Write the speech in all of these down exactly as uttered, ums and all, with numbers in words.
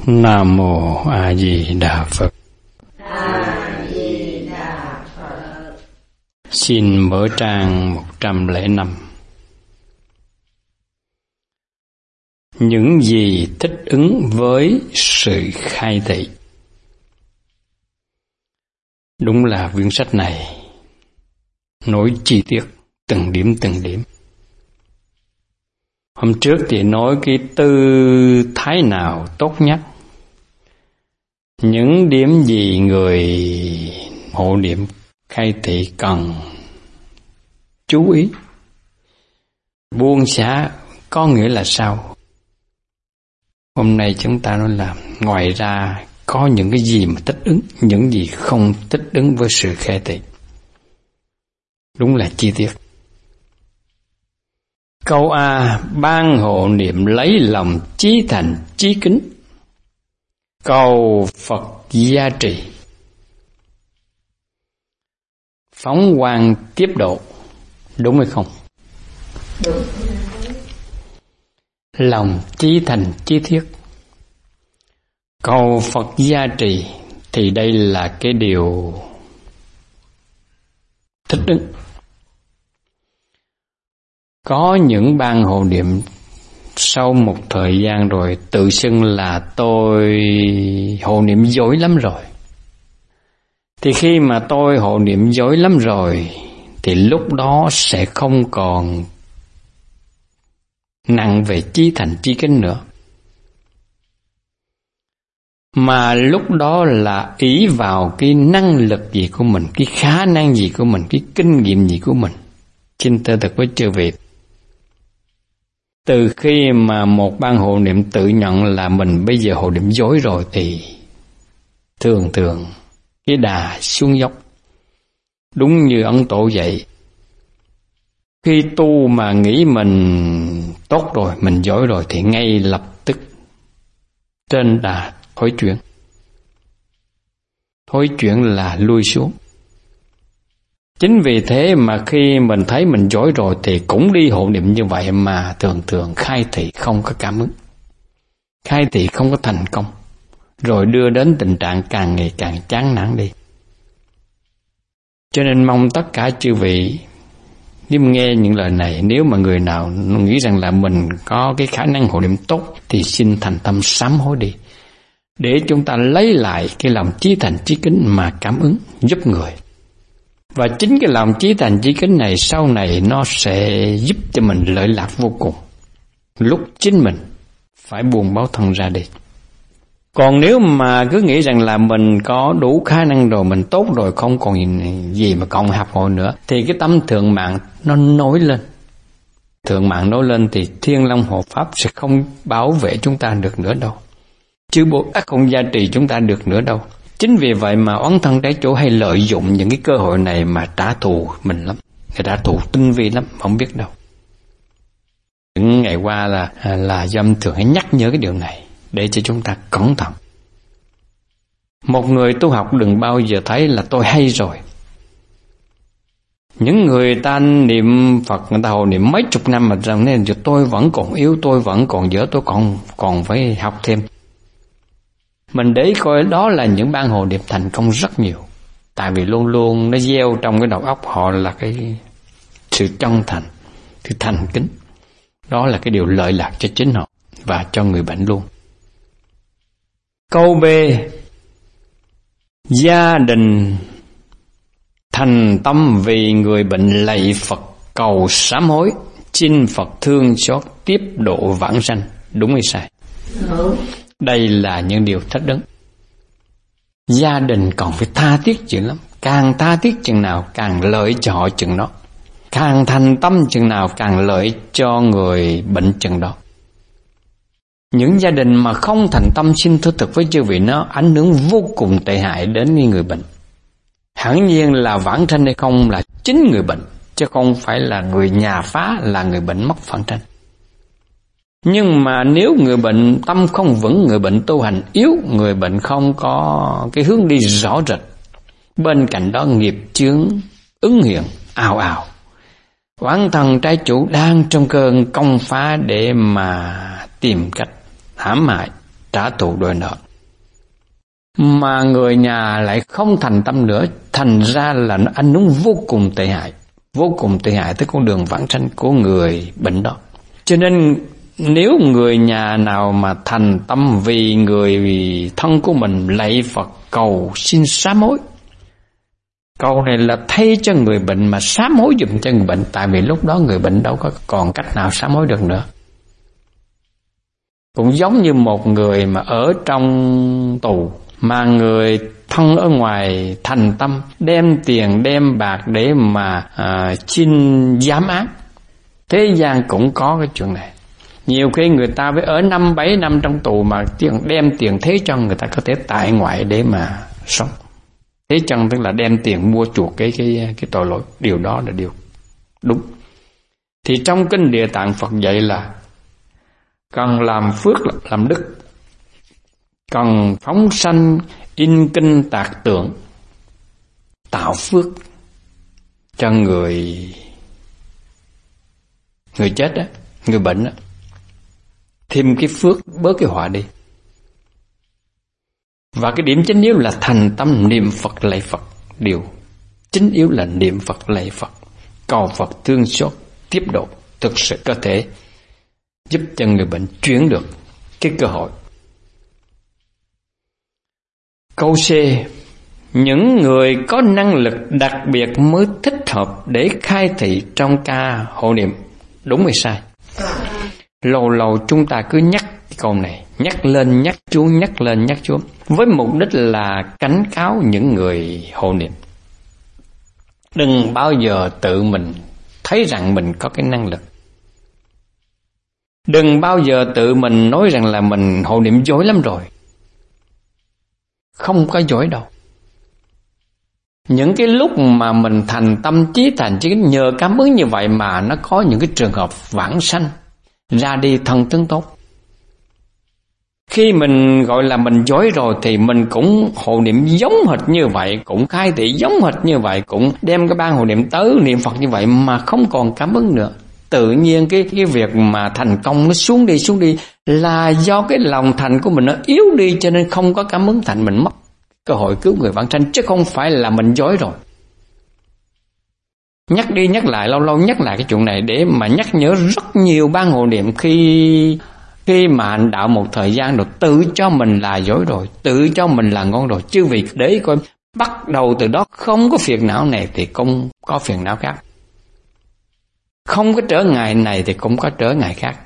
Nam Mô A Di Đà Phật. A Di Đà Phật. Xin mở trang một trăm lẻ năm. Những gì thích ứng với sự khai thị. Đúng là quyển sách này nói chi tiết từng điểm từng điểm. Hôm trước thì nói cái tư thái nào tốt nhất, những điểm gì người hộ niệm khai thị cần chú ý. Buông xả có nghĩa là sao? Hôm nay chúng ta nói là ngoài ra có những cái gì mà thích ứng, những gì không thích ứng với sự khai thị. Đúng là chi tiết. Câu A, ban hộ niệm lấy lòng chí thành chí kính, cầu Phật gia trì, phóng quang tiếp độ. Đúng hay không? Đúng. Lòng chí thành chí thiết, cầu Phật gia trì, thì đây là cái điều thích ứng. Có những ban hộ niệm sau một thời gian rồi tự xưng là tôi hộ niệm dối lắm rồi. Thì khi mà tôi hộ niệm dối lắm rồi thì lúc đó sẽ không còn nặng về chí thành chí kính nữa, mà lúc đó là ý vào cái năng lực gì của mình, cái khả năng gì của mình, cái kinh nghiệm gì của mình. Xin thưa thật với chư vị, từ khi mà một ban hộ niệm tự nhận là mình bây giờ hộ niệm dối rồi thì thường thường cái đà xuống dốc. Đúng như Ấn Tổ dạy, khi tu mà nghĩ mình tốt rồi, mình giỏi rồi thì ngay lập tức trên đà thối chuyển. Thối chuyển là lui xuống. Chính vì thế mà khi mình thấy mình giỏi rồi thì cũng đi hộ niệm như vậy mà thường thường khai thị không có cảm ứng, khai thị không có thành công, rồi đưa đến tình trạng càng ngày càng chán nản đi. Cho nên mong tất cả chư vị nếu nghe những lời này, nếu mà người nào nghĩ rằng là mình có cái khả năng hộ niệm tốt thì xin thành tâm sám hối đi, để chúng ta lấy lại cái lòng chí thành chí kính mà cảm ứng giúp người. Và chính cái lòng chí thành chí kính này sau này nó sẽ giúp cho mình lợi lạc vô cùng, lúc chính mình phải buông báo thân ra đi. Còn nếu mà cứ nghĩ rằng là mình có đủ khả năng rồi, mình tốt rồi, không còn gì mà còn học hỏi nữa, thì cái tâm thượng mạng nó nổi lên. Thượng mạng nổi lên thì Thiên Long Hộ Pháp sẽ không bảo vệ chúng ta được nữa đâu, chứ bộ ác không gia trì chúng ta được nữa đâu. Chính vì vậy mà oán thân trái chủ hay lợi dụng những cái cơ hội này mà trả thù mình lắm. Người trả thù tinh vi lắm, không biết đâu. Những ngày qua là là Dâm thường hay nhắc nhớ cái điều này để cho chúng ta cẩn thận. Một người tu học đừng bao giờ thấy là tôi hay rồi. Những người ta niệm Phật, người ta hộ niệm mấy chục năm mà rằng nên tôi vẫn còn yếu, tôi vẫn còn dở, tôi còn còn phải học thêm. Mình để coi đó là những ban hộ niệm thành công rất nhiều. Tại vì luôn luôn nó gieo trong cái đầu óc họ là cái sự chân thành, sự thành kính. Đó là cái điều lợi lạc cho chính họ và cho người bệnh luôn. Câu B, gia đình thành tâm vì người bệnh lạy Phật cầu sám hối, xin Phật thương xót tiếp độ vãng sanh. Đúng hay sai? Đúng. Đây là những điều thất đức. Gia đình còn phải tha thiết chuyện lắm. Càng tha thiết chừng nào càng lợi cho họ chừng đó. Càng thành tâm chừng nào càng lợi cho người bệnh chừng đó. Những gia đình mà không thành tâm, xin thú thực với chư vị, nó ảnh hưởng vô cùng tệ hại đến người bệnh. Hẳn nhiên là vãng sanh hay không là chính người bệnh, chứ không phải là người nhà phá, là người bệnh mất vãng sanh. Nhưng mà nếu người bệnh tâm không vững, người bệnh tu hành yếu, người bệnh không có cái hướng đi rõ rệt, bên cạnh đó nghiệp chướng ứng hiện ào ào, oán thần trái chủ đang trong cơn công phá để mà tìm cách hãm hại, trả thù đòi nợ. Mà người nhà lại không thành tâm nữa, thành ra là nó ảnh hưởng vô cùng tệ hại, vô cùng tệ hại tới con đường vãng sanh của người bệnh đó. Cho nên nếu người nhà nào mà thành tâm vì người thân của mình lạy Phật cầu xin sám hối, câu này là thay cho người bệnh mà sám hối giùm cho người bệnh, tại vì lúc đó người bệnh đâu có còn cách nào sám hối được nữa. Cũng giống như một người mà ở trong tù, mà người thân ở ngoài thành tâm đem tiền đem bạc để mà à, xin giám án. Thế gian cũng có cái chuyện này. Nhiều khi người ta phải ở năm bảy năm trong tù mà tiền đem tiền thế chân người ta có thể tại ngoại để mà sống. Thế chân tức là đem tiền mua chuộc cái cái cái tội lỗi, điều đó là điều đúng. Thì trong kinh Địa Tạng Phật dạy là cần làm phước làm đức, cần phóng sanh in kinh tạc tượng, tạo phước cho người người chết đó, người bệnh đó, thêm cái phước bớt cái họa đi. Và cái điểm chính yếu là thành tâm niệm Phật lạy Phật. Điều chính yếu là niệm Phật lạy Phật, cầu Phật thương xót tiếp độ, thực sự có thể giúp cho người bệnh chuyển được cái cơ hội. Câu C, những người có năng lực đặc biệt mới thích hợp để khai thị trong ca hộ niệm. Đúng hay sai? Lâu lâu chúng ta cứ nhắc câu này, nhắc lên nhắc xuống, nhắc lên nhắc xuống, với mục đích là cảnh cáo những người hộ niệm. Đừng bao giờ tự mình thấy rằng mình có cái năng lực. Đừng bao giờ tự mình nói rằng là mình hộ niệm giỏi lắm rồi. Không có giỏi đâu. Những cái lúc mà mình thành tâm trí thành trí nhờ cảm ứng như vậy mà nó có những cái trường hợp vãng sanh, ra đi thân tướng tốt. Khi mình gọi là mình giỏi rồi thì mình cũng hộ niệm giống hệt như vậy, cũng khai thị giống hệt như vậy, cũng đem cái ban hộ niệm tới niệm Phật như vậy mà không còn cảm ứng nữa. Tự nhiên cái cái việc mà thành công nó xuống đi xuống đi là do cái lòng thành của mình nó yếu đi, cho nên không có cảm ứng thành, mình mất cơ hội cứu người vãng sanh, chứ không phải là mình giỏi rồi. Nhắc đi nhắc lại, lâu lâu nhắc lại cái chuyện này để mà nhắc nhớ rất nhiều ban hộ niệm khi khi mà hành đạo một thời gian rồi tự cho mình là giỏi rồi, tự cho mình là ngon rồi, chứ vì để coi bắt đầu từ đó không có phiền não này thì không có phiền não khác, không có trở ngại này thì cũng có trở ngại khác,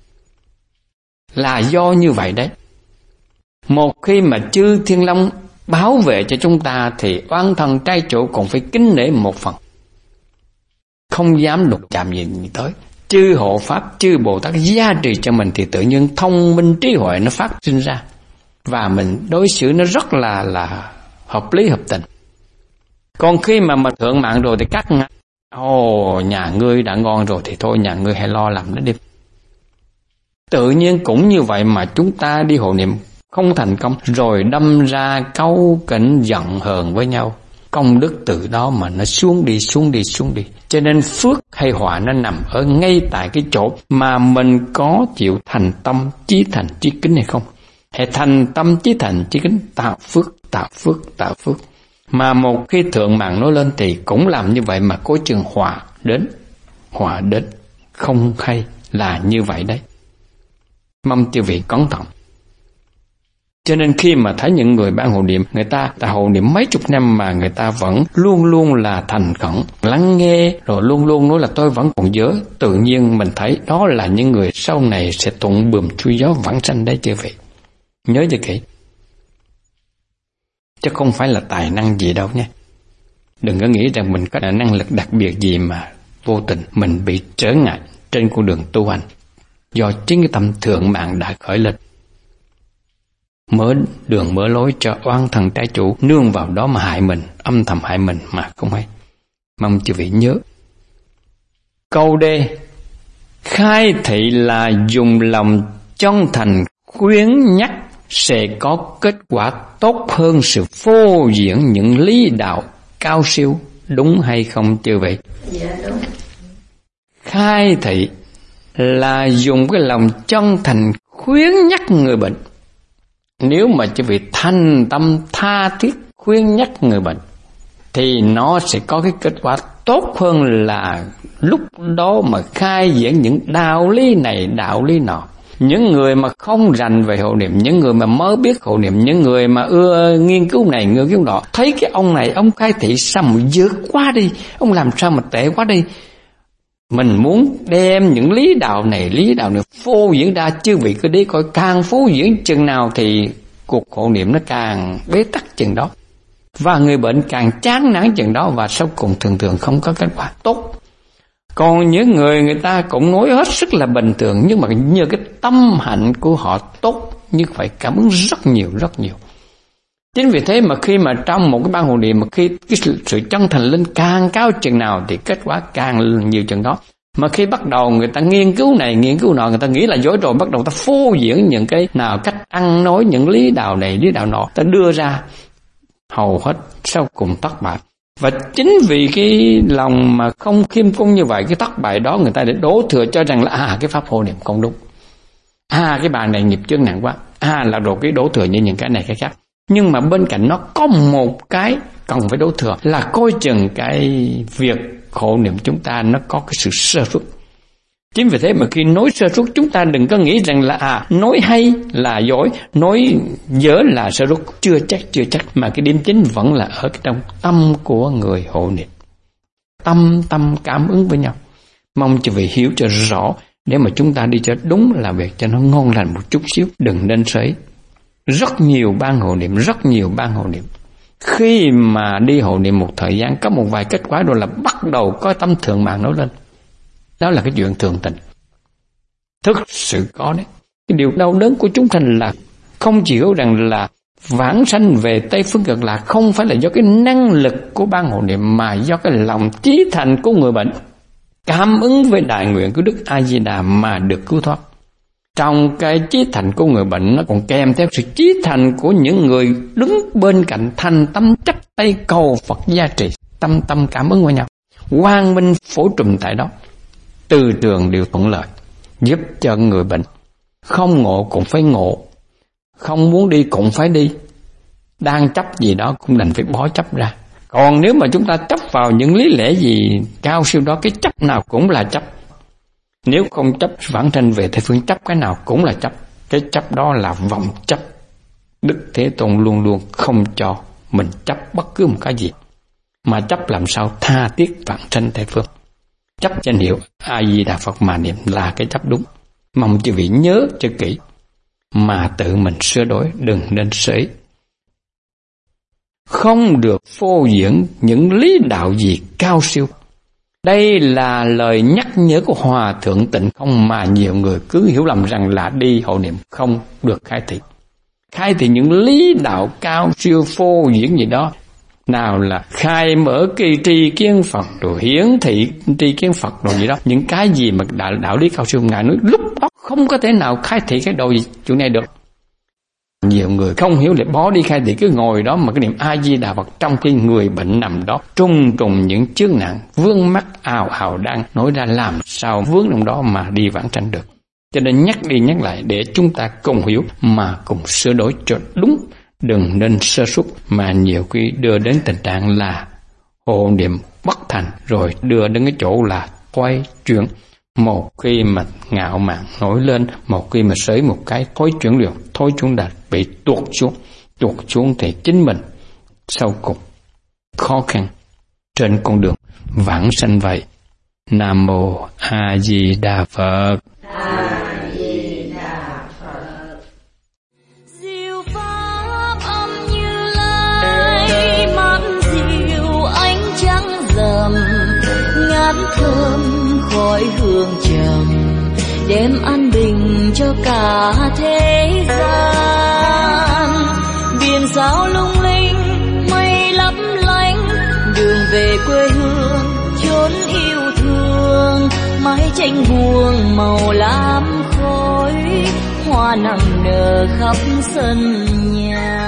là do như vậy đấy. Một khi mà chư Thiên Long bảo vệ cho chúng ta thì oan thần trai chủ cũng phải kính nể một phần, không dám đụng chạm gì tới. Chư hộ pháp, chư Bồ Tát gia trì cho mình thì tự nhiên thông minh trí huệ nó phát sinh ra, và mình đối xử nó rất là là hợp lý hợp tình. Còn khi mà mà thượng mạng rồi thì cắt ngắt, ồ nhà ngươi đã ngon rồi thì thôi nhà ngươi hãy lo làm nó đi. Tự nhiên cũng như vậy mà chúng ta đi hộ niệm không thành công rồi đâm ra cáu kỉnh giận hờn với nhau, công đức từ đó mà nó xuống đi xuống đi xuống đi. Cho nên phước hay họa nó nằm ở ngay tại cái chỗ mà mình có chịu thành tâm chí thành chí kính hay không. Hãy thành tâm chí thành chí kính tạo phước tạo phước tạo phước. Mà một khi thượng mạng nói lên thì cũng làm như vậy mà có chừng họa đến, họa đến không hay là như vậy đấy. Mong chư vị cẩn thận. Cho nên khi mà thấy những người ban hộ niệm, người ta ta hộ niệm mấy chục năm mà người ta vẫn luôn luôn là thành khẩn, lắng nghe, rồi luôn luôn nói là tôi vẫn còn nhớ, tự nhiên mình thấy đó là những người sau này sẽ thuận buồm xuôi gió vãng sanh đấy chư vị. Nhớ cho kỹ. Chứ không phải là tài năng gì đâu nhé. Đừng có nghĩ rằng mình có năng lực đặc biệt gì mà vô tình mình bị trở ngại trên con đường tu hành, do chính cái tâm thượng mạng đã khởi lên, mở đường mở lối cho oan thần trái chủ nương vào đó mà hại mình, âm thầm hại mình mà không hay. Mong chư vị nhớ. Câu D, khai thị là dùng lòng chân thành khuyến nhắc sẽ có kết quả tốt hơn sự phô diễn những lý đạo cao siêu. Đúng hay không chư vị? Dạ đúng. Khai thị là dùng cái lòng chân thành khuyến nhắc người bệnh. Nếu mà chư vị thành tâm tha thiết khuyên nhắc người bệnh thì nó sẽ có cái kết quả tốt hơn là lúc đó mà khai diễn những đạo lý này đạo lý nọ. Những người mà không rành về hộ niệm, những người mà mới biết hộ niệm, những người mà ưa nghiên cứu này nghiên cứu nọ, thấy cái ông này ông khai thị sao mà dữ quá đi, ông làm sao mà tệ quá đi. Mình muốn đem những lý đạo này lý đạo này phô diễn ra, chư vị cứ đi coi càng phô diễn chừng nào thì cuộc hộ niệm nó càng bế tắc chừng đó, và người bệnh càng chán nản chừng đó, và sau cùng thường thường không có kết quả tốt. Còn những người người ta cũng nói hết sức là bình thường, nhưng mà nhờ cái tâm hạnh của họ tốt, nhưng phải cảm ứng rất nhiều rất nhiều. Chính vì thế mà khi mà trong một cái ban hộ niệm, mà khi cái sự, sự chân thành lên càng cao chừng nào thì kết quả càng nhiều chừng đó. Mà khi bắt đầu người ta nghiên cứu này nghiên cứu nọ, người ta nghĩ là dối rồi, bắt đầu ta phô diễn những cái nào cách ăn nói, những lý đạo này lý đạo nọ ta đưa ra, hầu hết sau cùng thất bại. Và chính vì cái lòng mà không khiêm cung như vậy, cái thất bại đó người ta để đổ thừa cho rằng là à cái pháp hộ niệm không đúng, à cái bà này nghiệp chướng nặng quá, à là đồ cái đổ thừa như những cái này cái khác. Nhưng mà bên cạnh nó có một cái cần phải đổ thừa là coi chừng cái việc hộ niệm chúng ta nó có cái sự sơ suất. Chính vì thế mà khi nói sơ suất, chúng ta đừng có nghĩ rằng là à nói hay là dối, nói dở là sơ suất, chưa chắc chưa chắc, mà cái điểm chính vẫn là ở cái trong tâm của người hộ niệm. Tâm tâm cảm ứng với nhau. Mong chư vị hiểu cho rõ để mà chúng ta đi cho đúng là việc cho nó ngon lành một chút xíu, đừng nên sấy. Rất nhiều ban hộ niệm, rất nhiều ban hộ niệm. Khi mà đi hộ niệm một thời gian có một vài kết quả rồi là bắt đầu có tâm thượng mạng nổi lên. Đó là cái chuyện thường tình. Thực sự có đấy. Cái điều đau đớn của chúng sanh là không chỉ hiểu rằng là vãng sanh về Tây Phương Cực Lạc không phải là do cái năng lực của ban hộ niệm, mà do cái lòng chí thành của người bệnh cảm ứng với đại nguyện của Đức A Di Đà mà được cứu thoát. Trong cái chí thành của người bệnh nó còn kèm theo sự chí thành của những người đứng bên cạnh, thành tâm chấp tay cầu Phật gia trì, tâm tâm cảm ứng với nhau, quang minh phổ trùm tại đó, từ trường đều thuận lợi, giúp cho người bệnh không ngộ cũng phải ngộ, không muốn đi cũng phải đi, đang chấp gì đó cũng đành phải bỏ chấp ra. Còn nếu mà chúng ta chấp vào những lý lẽ gì cao siêu đó, cái chấp nào cũng là chấp. Nếu không chấp vãng sanh về Tây Phương, chấp cái nào cũng là chấp. Cái chấp đó là vọng chấp. Đức Thế Tôn luôn luôn không cho mình chấp bất cứ một cái gì, mà chấp làm sao tha thiết vãng sanh Tây Phương. Chấp danh hiệu A Di Đà Phật mà niệm là cái chấp đúng. Mong chư vị nhớ cho kỹ mà tự mình sửa đổi, đừng nên sấy. Không được phô diễn những lý đạo gì cao siêu. Đây là lời nhắc nhớ của Hòa Thượng Tịnh Không mà nhiều người cứ hiểu lầm rằng là đi hộ niệm không được khai thị. Khai thị những lý đạo cao siêu phô diễn gì đó, nào là khai mở kỳ tri kiến Phật, rồi hiển thị tri kiến Phật rồi gì đó, những cái gì mà đạo, đạo lý cao siêu, Ngài nói lúc đó không có thể nào khai thị cái đồ gì chỗ này được. Nhiều người không hiểu để bỏ đi khai thị, cứ ngồi đó mà cái niệm A Di Đà Phật, trong khi người bệnh nằm đó trùng trùng những chướng nạn vương mắc ào ào đang nói ra, làm sao vướng trong đó mà đi vãng sanh được. Cho nên nhắc đi nhắc lại để chúng ta cùng hiểu mà cùng sửa đổi cho đúng, đừng nên sơ suất mà nhiều khi đưa đến tình trạng là hộ niệm bất thành, rồi đưa đến cái chỗ là quay chuyển. Một khi mà ngạo mạn nổi lên, một khi mà sới một cái thối chuyển liền, thối chuyển đạt bị tuột xuống, tuột xuống thì chính mình sau cùng khó khăn trên con đường vãng sanh vậy. Nam mô A Di Đà Phật. A Di Đà Phật. Diệu pháp âm Như Lai, mắt diệu ánh trắng rằm, ngát thơm khói hương trầm, đem an bình cho cả thế gian. Biển sao lung linh, mây lấp lánh, đường về quê hương chốn yêu thương. Mái tranh buông màu lam khói, hoa nằm nở khắp sân nhà.